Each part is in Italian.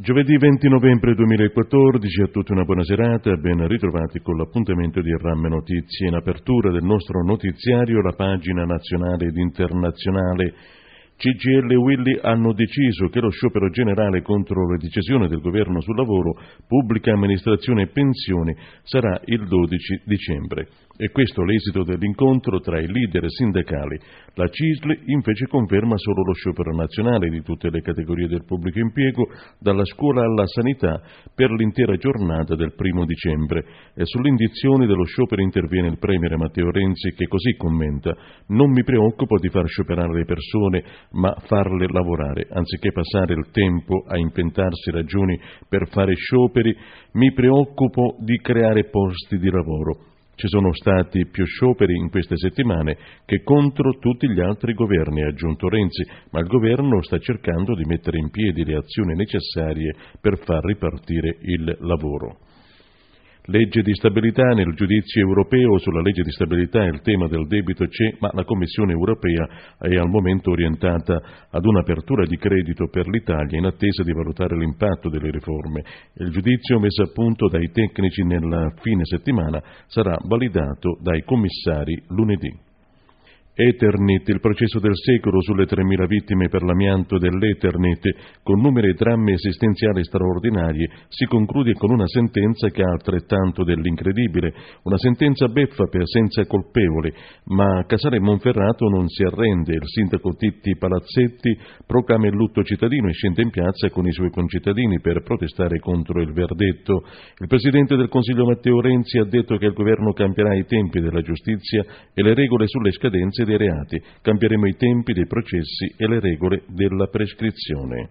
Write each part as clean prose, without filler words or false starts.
Giovedì 20 novembre 2014, a tutti una buona serata, ben ritrovati con l'appuntamento di RAM Notizie. In apertura del nostro notiziario la pagina nazionale ed internazionale. CGIL e Willy hanno deciso che lo sciopero generale contro la decisione del governo sul lavoro, pubblica amministrazione e pensioni sarà il 12 dicembre. E questo l'esito dell'incontro tra i leader sindacali. La CISL invece conferma solo lo sciopero nazionale di tutte le categorie del pubblico impiego, dalla scuola alla sanità, per l'intera giornata del 1 dicembre. E sulle indizioni dello sciopero interviene il premier Matteo Renzi, che così commenta: «Non mi preoccupo di far scioperare le persone, ma farle lavorare. Anziché passare il tempo a inventarsi ragioni per fare scioperi, mi preoccupo di creare posti di lavoro». Ci sono stati più scioperi in queste settimane che contro tutti gli altri governi, ha aggiunto Renzi, ma il governo sta cercando di mettere in piedi le azioni necessarie per far ripartire il lavoro. Legge di stabilità. Nel giudizio europeo sulla legge di stabilità il tema del debito c'è, ma la Commissione europea è al momento orientata ad un'apertura di credito per l'Italia in attesa di valutare l'impatto delle riforme. Il giudizio messo a punto dai tecnici nella fine settimana sarà validato dai commissari lunedì. Eternit, il processo del secolo sulle 3.000 vittime per l'amianto dell'Eternit, con numeri e drammi esistenziali straordinari, si conclude con una sentenza che ha altrettanto dell'incredibile, una sentenza beffa per senza colpevoli, ma Casale Monferrato non si arrende. Il sindaco Titti Palazzetti proclama il lutto cittadino e scende in piazza con i suoi concittadini per protestare contro il verdetto. Il presidente del Consiglio Matteo Renzi ha detto che il governo cambierà i tempi della giustizia e le regole sulle scadenze dei reati. Cambieremo i tempi dei processi e le regole della prescrizione.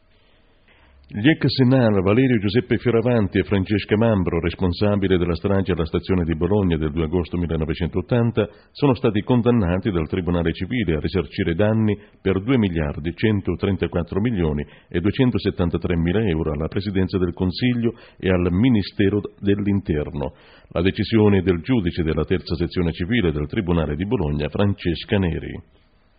Gli ex SENAR Valerio Giuseppe Fioravanti e Francesca Mambro, responsabili della strage alla stazione di Bologna del 2 agosto 1980, sono stati condannati dal Tribunale Civile a risarcire danni per 2 miliardi 134 milioni e 273 mila euro alla Presidenza del Consiglio e al Ministero dell'Interno. La decisione del giudice della terza sezione civile del Tribunale di Bologna, Francesca Neri.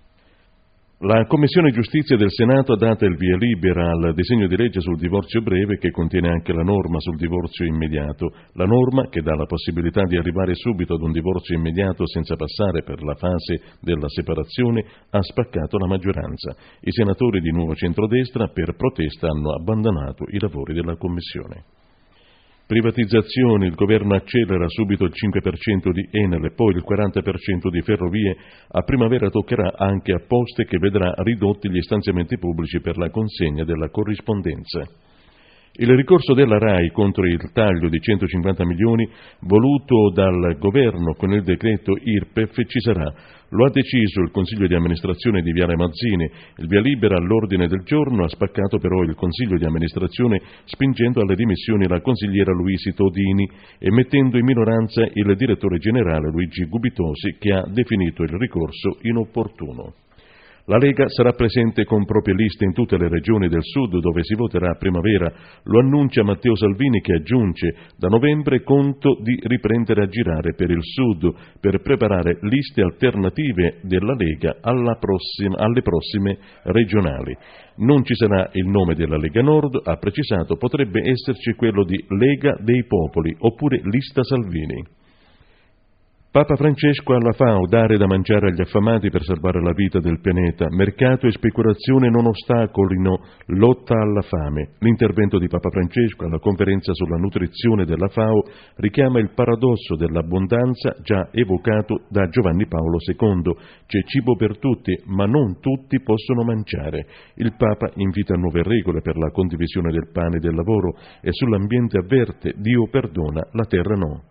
La Commissione Giustizia del Senato ha dato il via libera al disegno di legge sul divorzio breve, che contiene anche la norma sul divorzio immediato. La norma, che dà la possibilità di arrivare subito ad un divorzio immediato senza passare per la fase della separazione, ha spaccato la maggioranza. I senatori di Nuovo Centrodestra, per protesta, hanno abbandonato i lavori della Commissione. Privatizzazioni. Il governo accelera subito il 5% di Enel e poi il 40% di Ferrovie. A primavera toccherà anche a Poste, che vedrà ridotti gli stanziamenti pubblici per la consegna della corrispondenza. Il ricorso della RAI contro il taglio di 150 milioni voluto dal governo con il decreto IRPEF ci sarà. Lo ha deciso il Consiglio di amministrazione di Viale Mazzini. Il via libera all'ordine del giorno ha spaccato però il Consiglio di amministrazione, spingendo alle dimissioni la consigliera Luisi Todini e mettendo in minoranza il direttore generale Luigi Gubitosi, che ha definito il ricorso inopportuno. La Lega sarà presente con proprie liste in tutte le regioni del Sud dove si voterà a primavera. Lo annuncia Matteo Salvini, che aggiunge: da novembre conto di riprendere a girare per il Sud per preparare liste alternative della Lega alle prossime regionali. Non ci sarà il nome della Lega Nord, ha precisato, potrebbe esserci quello di Lega dei Popoli oppure Lista Salvini. Papa Francesco alla FAO, dare da mangiare agli affamati per salvare la vita del pianeta. Mercato e speculazione non ostacolino lotta alla fame. L'intervento di Papa Francesco alla conferenza sulla nutrizione della FAO richiama il paradosso dell'abbondanza già evocato da Giovanni Paolo II. C'è cibo per tutti, ma non tutti possono mangiare. Il Papa invita a nuove regole per la condivisione del pane e del lavoro e sull'ambiente avverte: Dio perdona, la terra no.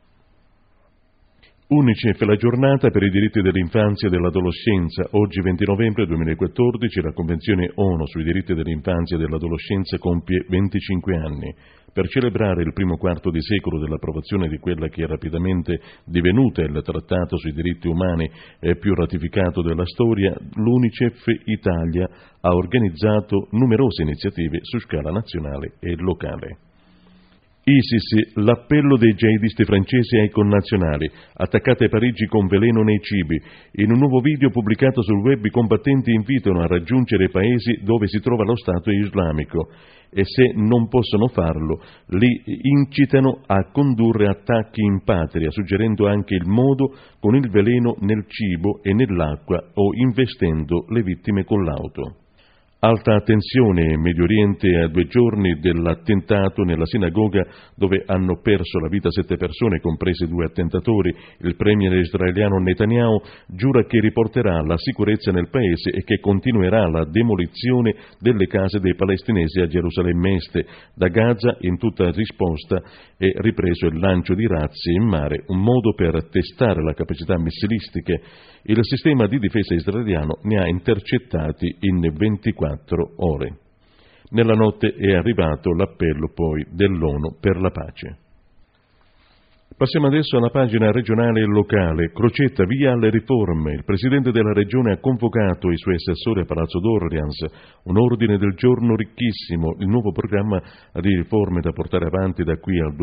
UNICEF, la giornata per i diritti dell'infanzia e dell'adolescenza. Oggi 20 novembre 2014 la Convenzione ONU sui diritti dell'infanzia e dell'adolescenza compie 25 anni. Per celebrare il primo quarto di secolo dell'approvazione di quella che è rapidamente divenuta il trattato sui diritti umani più ratificato della storia, l'UNICEF Italia ha organizzato numerose iniziative su scala nazionale e locale. ISIS, l'appello dei jihadisti francesi ai connazionali, attaccate a Parigi con veleno nei cibi. In un nuovo video pubblicato sul web i combattenti invitano a raggiungere i paesi dove si trova lo Stato islamico e se non possono farlo li incitano a condurre attacchi in patria, suggerendo anche il modo con il veleno nel cibo e nell'acqua o investendo le vittime con l'auto. Alta attenzione in Medio Oriente a 2 giorni dell'attentato nella sinagoga dove hanno perso la vita 7 persone, compresi 2 attentatori. Il premier israeliano Netanyahu giura che riporterà la sicurezza nel paese e che continuerà la demolizione delle case dei palestinesi a Gerusalemme Est. Da Gaza, in tutta risposta, è ripreso il lancio di razzi in mare, un modo per testare la capacità missilistica. Il sistema di difesa israeliano ne ha intercettati in 24 ore. Nella notte è arrivato l'appello poi dell'ONU per la pace. Passiamo adesso alla pagina regionale e locale. Crocetta, via alle riforme. Il presidente della regione ha convocato i suoi assessori a Palazzo d'Orleans, un ordine del giorno ricchissimo, il nuovo programma di riforme da portare avanti da qui al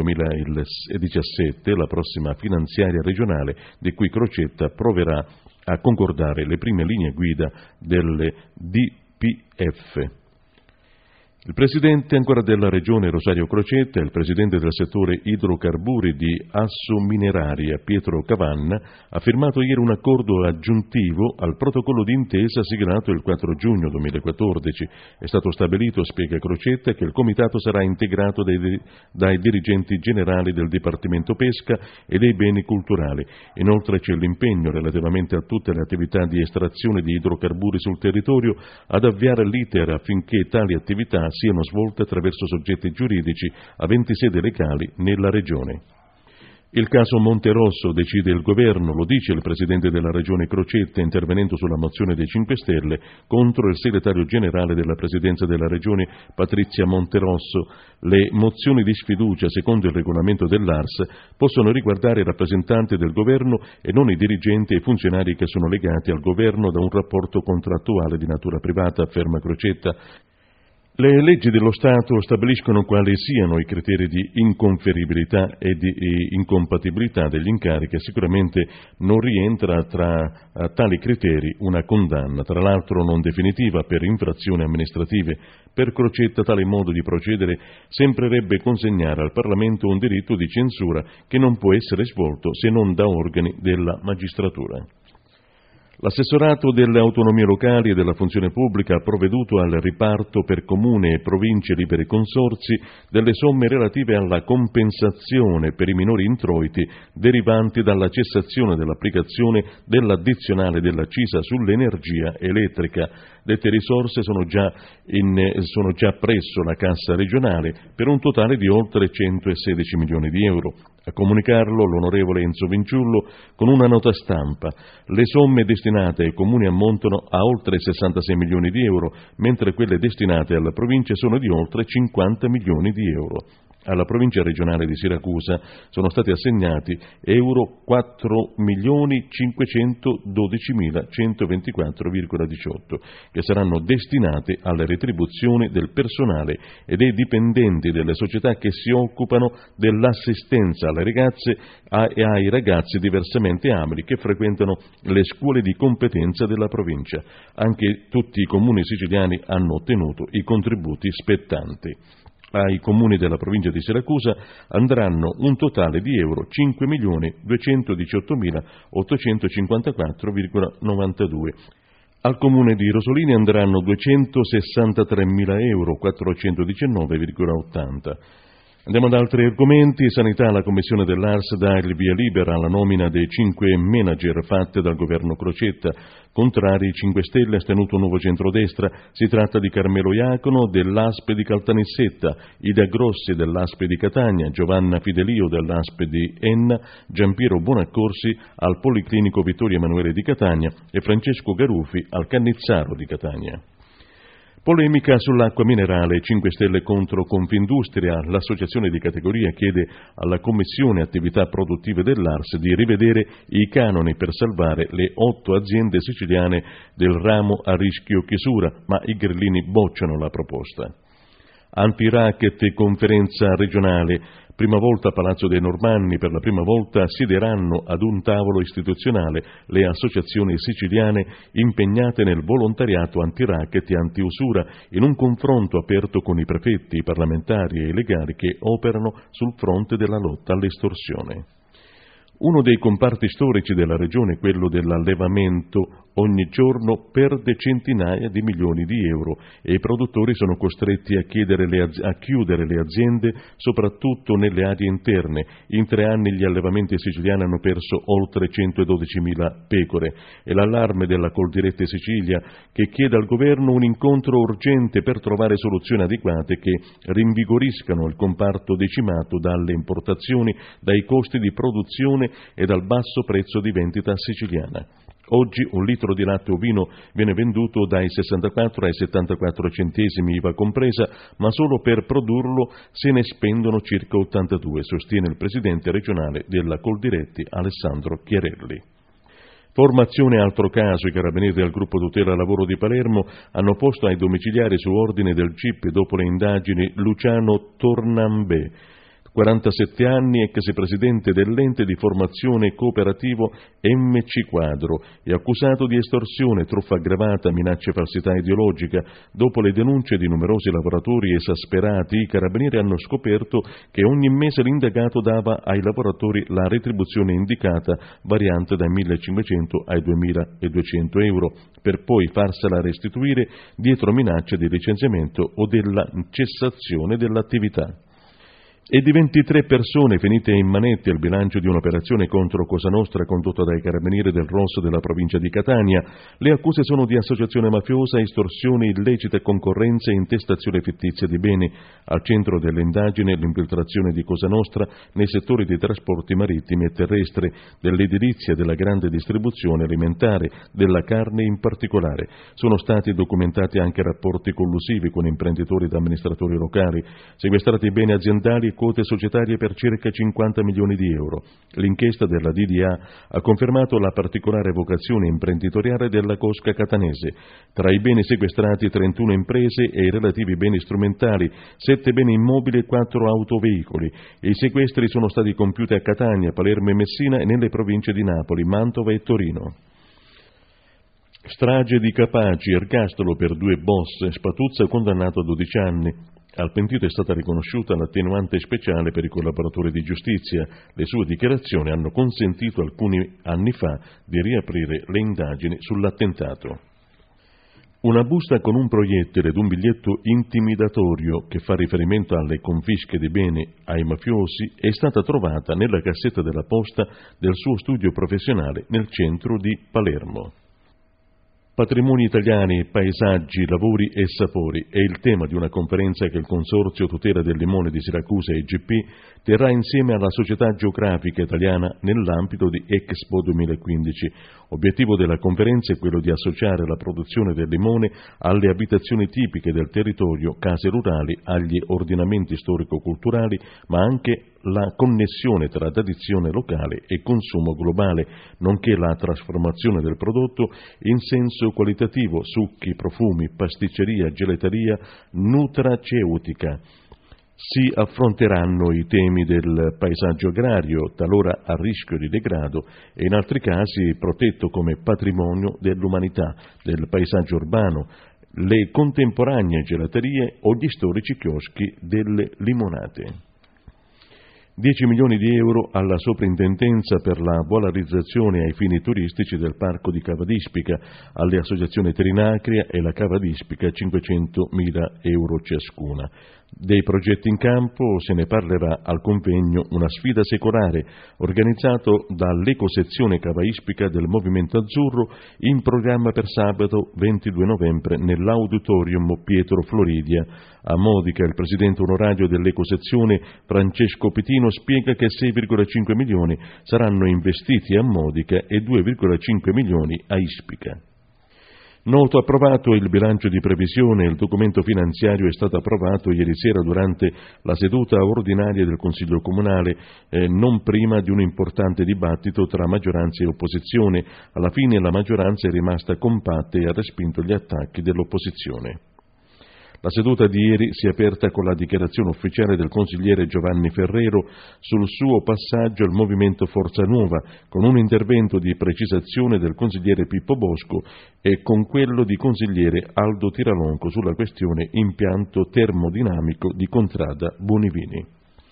2017, la prossima finanziaria regionale, di cui Crocetta proverà a concordare le prime linee guida delle DPF. Il presidente ancora della regione Rosario Crocetta e il presidente del settore idrocarburi di Assomineraria Pietro Cavanna ha firmato ieri un accordo aggiuntivo al protocollo d'intesa siglato il 4 giugno 2014. È stato stabilito, spiega Crocetta, che il comitato sarà integrato dai dirigenti generali del Dipartimento Pesca e dei beni culturali. Inoltre c'è l'impegno relativamente a tutte le attività di estrazione di idrocarburi sul territorio ad avviare l'iter affinché tali attività siano svolte attraverso soggetti giuridici aventi sede legali nella regione. Il caso Monterosso, decide il governo, lo dice il presidente della regione Crocetta intervenendo sulla mozione dei 5 Stelle contro il segretario generale della presidenza della regione Patrizia Monterosso. Le mozioni di sfiducia, secondo il regolamento dell'ARS, possono riguardare i rappresentanti del governo e non i dirigenti e i funzionari che sono legati al governo da un rapporto contrattuale di natura privata, afferma Crocetta. Le leggi dello Stato stabiliscono quali siano i criteri di inconferibilità e di incompatibilità degli incarichi e sicuramente non rientra tra tali criteri una condanna, tra l'altro non definitiva per infrazioni amministrative. Per Crocetta tale modo di procedere sembrerebbe consegnare al Parlamento un diritto di censura che non può essere svolto se non da organi della magistratura. L'assessorato delle autonomie locali e della funzione pubblica ha provveduto al riparto per comune e province liberi consorzi delle somme relative alla compensazione per i minori introiti derivanti dalla cessazione dell'applicazione dell'addizionale dell'accisa sull'energia elettrica. Dette risorse sono già presso la cassa regionale per un totale di oltre 116 milioni di euro. A comunicarlo l'onorevole Enzo Vinciullo con una nota stampa. Le somme destinate ai comuni ammontano a oltre 66 milioni di euro, mentre quelle destinate alla provincia sono di oltre 50 milioni di euro. Alla provincia regionale di Siracusa sono stati assegnati euro 4.512.124,18 che saranno destinati alle retribuzioni del personale e dei dipendenti delle società che si occupano dell'assistenza alle ragazze e ai ragazzi diversamente abili che frequentano le scuole di competenza della provincia. Anche tutti i comuni siciliani hanno ottenuto i contributi spettanti. Ai comuni della provincia di Siracusa andranno un totale di euro 5.218.854,92. Al comune di Rosolini andranno 263.000 euro 419,80. Andiamo ad altri argomenti. Sanità, la commissione dell'ARS dà il via libera alla nomina dei 5 manager fatte dal governo Crocetta. Contrari 5 Stelle, astenuto Nuovo Centrodestra. Si tratta di Carmelo Iacono dell'ASP di Caltanissetta, Ida Grossi dell'ASP di Catania, Giovanna Fidelio dell'ASP di Enna, Giampiero Buonaccorsi al Policlinico Vittorio Emanuele di Catania e Francesco Garufi al Cannizzaro di Catania. Polemica sull'acqua minerale, 5 Stelle contro Confindustria. L'associazione di categoria chiede alla Commissione Attività Produttive dell'ARS di rivedere i canoni per salvare le 8 aziende siciliane del ramo a rischio chiusura, ma i grillini bocciano la proposta. Anti-racket e conferenza regionale. Prima volta a Palazzo dei Normanni, per la prima volta siederanno ad un tavolo istituzionale le associazioni siciliane impegnate nel volontariato anti-racket e anti-usura, in un confronto aperto con i prefetti, i parlamentari e i legali che operano sul fronte della lotta all'estorsione. Uno dei comparti storici della regione, quello dell'allevamento, ogni giorno perde centinaia di milioni di euro e i produttori sono costretti a chiudere le aziende, soprattutto nelle aree interne. In 3 anni gli allevamenti siciliani hanno perso oltre 112.000 pecore e l'allarme della Coldiretti Sicilia, che chiede al governo un incontro urgente per trovare soluzioni adeguate che rinvigoriscano il comparto decimato dalle importazioni, dai costi di produzione e dal basso prezzo di vendita siciliana. Oggi un litro di latte ovino viene venduto dai 64 ai 74 centesimi IVA compresa, ma solo per produrlo se ne spendono circa 82, sostiene il presidente regionale della Coldiretti Alessandro Chiarelli. Formazione altro caso, i carabinieri del gruppo tutela lavoro di Palermo hanno posto ai domiciliari su ordine del GIP dopo le indagini Luciano Tornambè, 47 anni, ex presidente dell'ente di formazione cooperativo MC Quadro, è accusato di estorsione, truffa aggravata, minacce e falsità ideologica. Dopo le denunce di numerosi lavoratori esasperati, i carabinieri hanno scoperto che ogni mese l'indagato dava ai lavoratori la retribuzione indicata, variante dai 1.500 ai 2.200 euro, per poi farsela restituire dietro minacce di licenziamento o della cessazione dell'attività. E di 23 persone finite in manette al bilancio di un'operazione contro Cosa Nostra condotta dai carabinieri del Rosso della provincia di Catania. Le accuse sono di associazione mafiosa, estorsione illecita, concorrenza e intestazione fittizia di beni. Al centro dell'indagine l'infiltrazione di Cosa Nostra nei settori dei trasporti marittimi e terrestri, dell'edilizia e della grande distribuzione alimentare, della carne in particolare. Sono stati documentati anche rapporti collusivi con imprenditori ed amministratori locali, sequestrati beni aziendali quote societarie per circa 50 milioni di euro. L'inchiesta della DDA ha confermato la particolare vocazione imprenditoriale della cosca catanese. Tra i beni sequestrati 31 imprese e i relativi beni strumentali, 7 beni immobili e 4 autoveicoli. I sequestri sono stati compiuti a Catania, Palermo e Messina e nelle province di Napoli, Mantova e Torino. Strage di Capaci, ergastolo per 2 boss, Spatuzza condannato a 12 anni. Al pentito è stata riconosciuta l'attenuante speciale per i collaboratori di giustizia. Le sue dichiarazioni hanno consentito alcuni anni fa di riaprire le indagini sull'attentato. Una busta con un proiettile ed un biglietto intimidatorio che fa riferimento alle confische di beni ai mafiosi è stata trovata nella cassetta della posta del suo studio professionale nel centro di Palermo. Patrimoni italiani, paesaggi, lavori e sapori è il tema di una conferenza che il Consorzio Tutela del Limone di Siracusa e IGP terrà insieme alla Società Geografica Italiana nell'ambito di Expo 2015. Obiettivo della conferenza è quello di associare la produzione del limone alle abitazioni tipiche del territorio, case rurali, agli ordinamenti storico-culturali, ma anche la connessione tra tradizione locale e consumo globale, nonché la trasformazione del prodotto in senso qualitativo, succhi, profumi, pasticceria, gelateria, nutraceutica. Si affronteranno i temi del paesaggio agrario, talora a rischio di degrado, e in altri casi protetto come patrimonio dell'umanità, del paesaggio urbano, le contemporanee gelaterie o gli storici chioschi delle limonate. 10 milioni di euro alla soprintendenza per la valorizzazione ai fini turistici del parco di Cava d'Ispica, alle associazioni Trinacria e la Cava d'Ispica 500.000 euro ciascuna. Dei progetti in campo se ne parlerà al convegno Una sfida secolare, organizzato dall'ecosezione Cava Ispica del Movimento Azzurro, in programma per sabato 22 novembre nell'Auditorium Pietro Floridia. A Modica il presidente onorario dell'ecosezione Francesco Pitino spiega che 6,5 milioni saranno investiti a Modica e 2,5 milioni a Ispica. Noto approvato il bilancio di previsione, il documento finanziario è stato approvato ieri sera durante la seduta ordinaria del Consiglio Comunale, non prima di un importante dibattito tra maggioranza e opposizione. Alla fine la maggioranza è rimasta compatta e ha respinto gli attacchi dell'opposizione. La seduta di ieri si è aperta con la dichiarazione ufficiale del consigliere Giovanni Ferrero sul suo passaggio al Movimento Forza Nuova, con un intervento di precisazione del consigliere Pippo Bosco e con quello di consigliere Aldo Tiralonco sulla questione impianto termodinamico di Contrada Bonivini.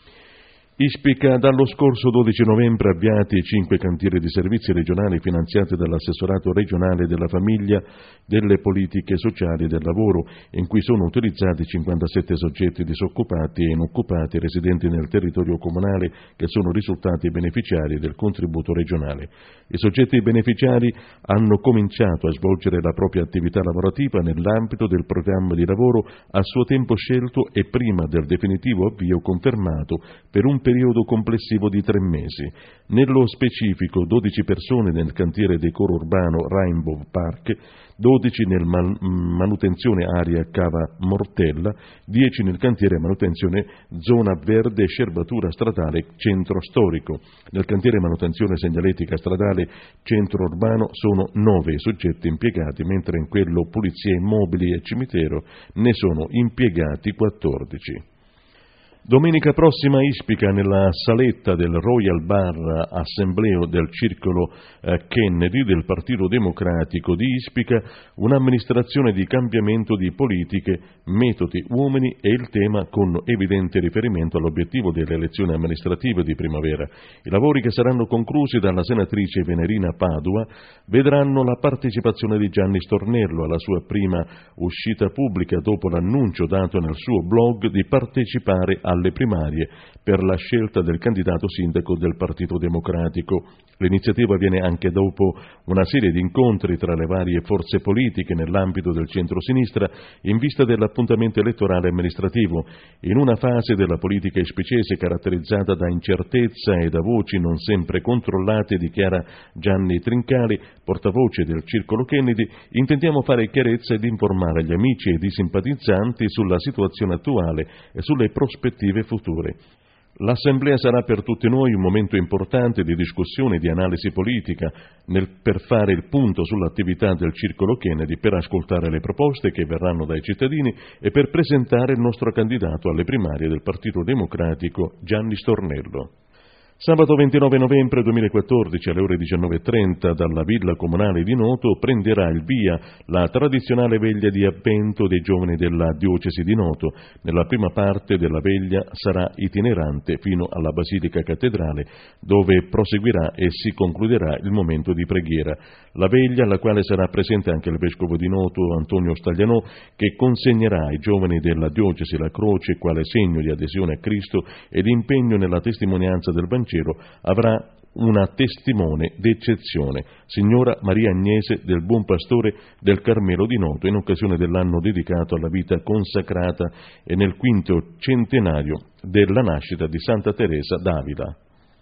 Ispica dallo scorso 12 novembre avviati 5 cantieri di servizi regionali finanziati dall'assessorato regionale della famiglia, delle politiche sociali e del lavoro, in cui sono utilizzati 57 soggetti disoccupati e inoccupati residenti nel territorio comunale che sono risultati beneficiari del contributo regionale. I soggetti beneficiari hanno cominciato a svolgere la propria attività lavorativa nell'ambito del programma di lavoro a suo tempo scelto e prima del definitivo avvio confermato per un periodo complessivo di 3 mesi. Nello specifico 12 persone nel cantiere decoro urbano Rainbow Park, 12 nel manutenzione area Cava Mortella, 10 nel cantiere manutenzione Zona Verde Scerbatura Stradale Centro Storico. Nel cantiere manutenzione segnaletica stradale Centro Urbano sono 9 soggetti impiegati, mentre in quello pulizia immobili e cimitero ne sono impiegati 14. Domenica prossima Ispica, nella saletta del Royal Bar Assembleo del Circolo Kennedy del Partito Democratico di Ispica, un'amministrazione di cambiamento di politiche, metodi, uomini e il tema con evidente riferimento all'obiettivo delle elezioni amministrative di primavera. I lavori, che saranno conclusi dalla senatrice Venerina Padua, vedranno la partecipazione di Gianni Stornello alla sua prima uscita pubblica dopo l'annuncio dato nel suo blog di partecipare alle primarie per la scelta del candidato sindaco del Partito Democratico. L'iniziativa viene anche dopo una serie di incontri tra le varie forze politiche nell'ambito del centro-sinistra in vista dell'appuntamento elettorale amministrativo, in una fase della politica ispicese caratterizzata da incertezza e da voci non sempre controllate, dichiara Gianni Trincali, portavoce del Circolo Kennedy. Intendiamo fare chiarezza ed informare gli amici ed i simpatizzanti sulla situazione attuale e sulle prospettive future. L'Assemblea sarà per tutti noi un momento importante di discussione e di analisi politica per fare il punto sull'attività del Circolo Kennedy, per ascoltare le proposte che verranno dai cittadini e per presentare il nostro candidato alle primarie del Partito Democratico, Gianni Stornello. Sabato 29 novembre 2014 alle ore 19:30 dalla Villa Comunale di Noto prenderà il via la tradizionale veglia di avvento dei giovani della diocesi di Noto. Nella prima parte della veglia sarà itinerante fino alla Basilica Cattedrale, dove proseguirà e si concluderà il momento di preghiera. La veglia, alla quale sarà presente anche il vescovo di Noto Antonio Staglianò, che consegnerà ai giovani della diocesi la croce quale segno di adesione a Cristo ed impegno nella testimonianza del Vangelo, avrà una testimone d'eccezione, signora Maria Agnese del Buon Pastore del Carmelo di Noto, in occasione dell'anno dedicato alla vita consacrata e nel 5° centenario della nascita di Santa Teresa d'Avila.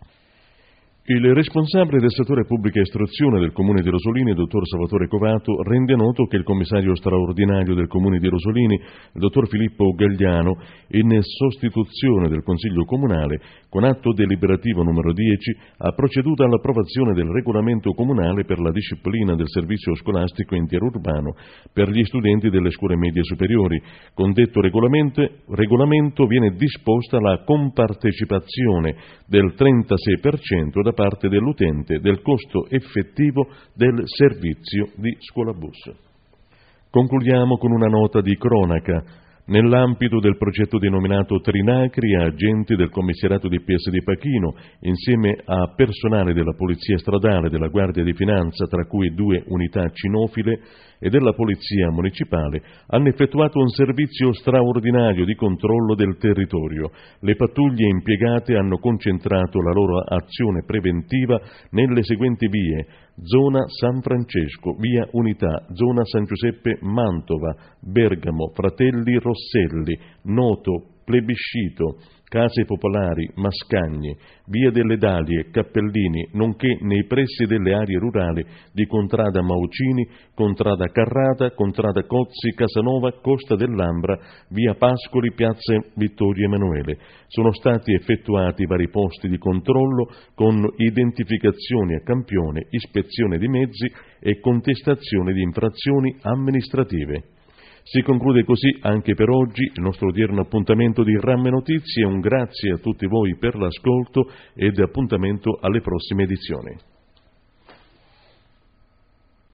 Il responsabile del settore pubblica istruzione del Comune di Rosolini, il dottor Salvatore Covato, rende noto che il commissario straordinario del Comune di Rosolini, il dottor Filippo Gagliano, in sostituzione del Consiglio Comunale, con atto deliberativo numero 10, ha proceduto all'approvazione del regolamento comunale per la disciplina del servizio scolastico interurbano per gli studenti delle scuole medie superiori. Con detto regolamento viene disposta la compartecipazione del 36% da parte dell'utente del costo effettivo del servizio di scuolabus. Concludiamo con una nota di cronaca. Nell'ambito del progetto denominato Trinacri, agenti del commissariato di PS di Pachino, insieme a personale della Polizia Stradale, della Guardia di Finanza, tra cui 2 unità cinofile, e della Polizia Municipale, hanno effettuato un servizio straordinario di controllo del territorio. Le pattuglie impiegate hanno concentrato la loro azione preventiva nelle seguenti vie: zona San Francesco, via Unità, zona San Giuseppe Mantova, Bergamo, Fratelli Rosselli, Noto, Plebiscito, Case Popolari, Mascagni, via delle Dalie, Cappellini, nonché nei pressi delle aree rurali di Contrada Maucini, Contrada Carrata, Contrada Cozzi, Casanova, Costa dell'Ambra, via Pascoli, piazza Vittorio Emanuele. Sono stati effettuati vari posti di controllo con identificazioni a campione, ispezione di mezzi e contestazione di infrazioni amministrative. Si conclude così anche per oggi il nostro odierno appuntamento di Ramme Notizie. Un grazie a tutti voi per l'ascolto ed appuntamento alle prossime edizioni.